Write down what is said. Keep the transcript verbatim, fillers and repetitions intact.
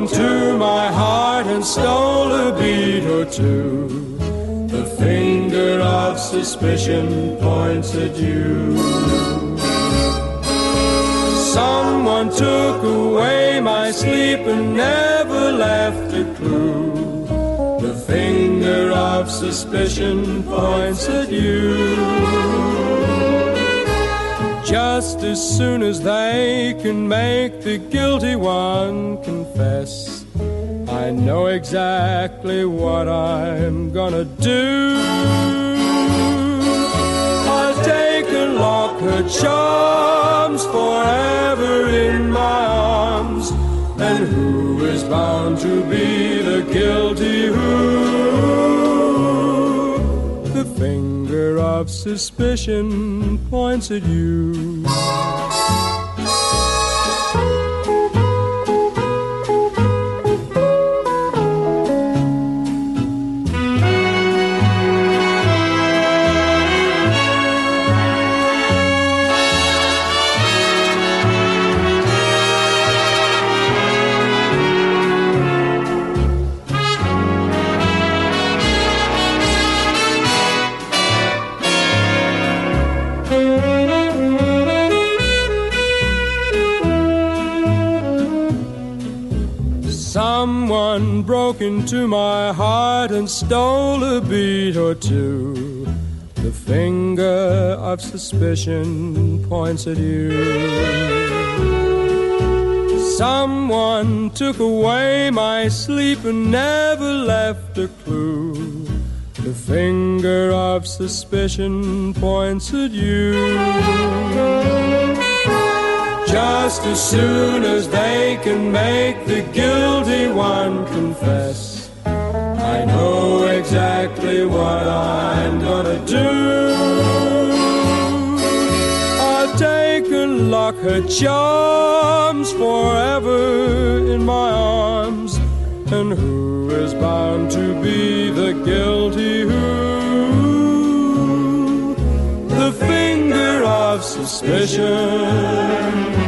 into my heart and stole a beat or two. The finger of suspicion points at you. Someone took away my sleep and never left a clue. The finger of suspicion points at you. Just as soon as they can make the guilty one confess, I know exactly what I'm gonna do. I'll take and lock her charms forever in my arms. And who is bound to be the guilty who? The finger of suspicion points at you. Someone broke into my heart and stole a beat or two. The finger of suspicion points at you. Someone took away my sleep and never left a clue. The finger of suspicion points at you. Just as soon as they can make the guilty one confess, I know exactly what I'm gonna do. I'll take and lock her charms forever in my arms. And who is bound to be the guilty who? The finger of suspicion